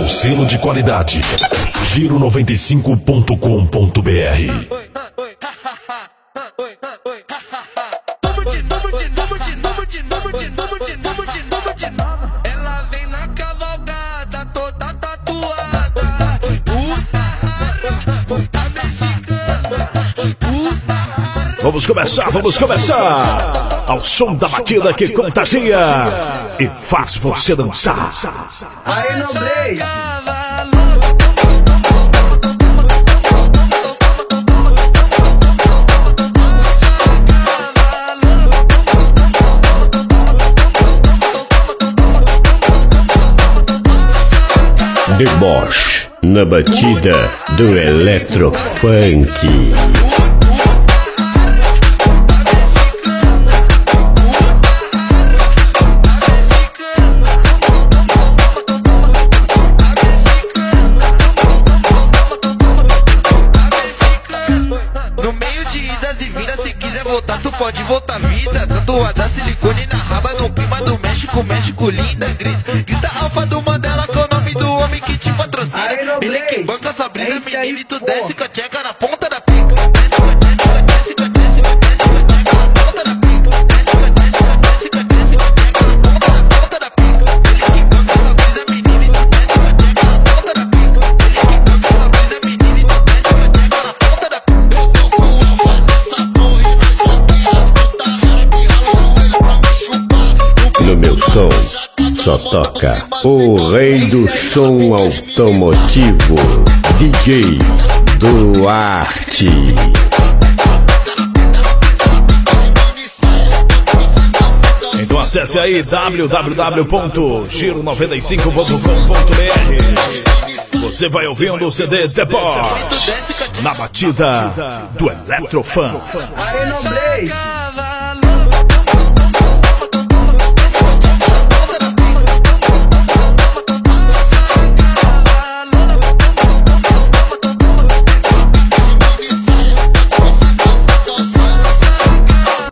com selo de qualidade. Giro95.com.br. Ela vem na cavalgada toda tatuada. Puta mexicana. Vamos começar ao som da batida que contagia e faz você dançar. Aí no break. Deboche na batida do Electrofunk. No meio de idas e vindas, se quiser voltar, tu pode voltar vida. Tatuada silicone na raba, no clima do México, México linda. Grita alfa do Mandela com o nome do homem que te patrocina. Ele que banca sua brisa, menino, e tu desce com a tcheca na ponta da pica. No meu som só toca o rei do som automotivo, DJ Duarte. Então acesse aí www.giro95.com.br. Você vai ouvindo o CD Deboche na batida do Electrofunk. Aí no break.